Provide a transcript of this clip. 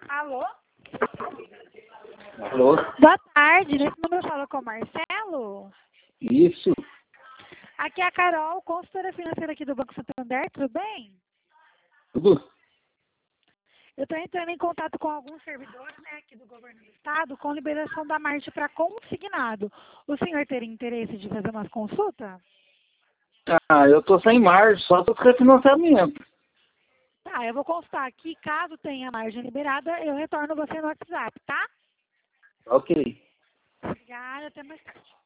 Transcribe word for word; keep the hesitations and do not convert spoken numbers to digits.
Alô? Alô? Boa tarde, nesse número fala com o Marcelo? Isso. Aqui é a Carol, consultora financeira aqui do Banco Santander, tudo bem? Tudo? Eu estou entrando em contato com alguns servidores, né, aqui do governo do estado com liberação da margem para consignado. O senhor teria interesse de fazer umas consultas? Ah, eu tô sem margem, só tô com refinanciamento. Tá, eu vou constar aqui, caso tenha margem liberada, eu retorno você no WhatsApp, tá? Ok. Obrigada, até mais tarde.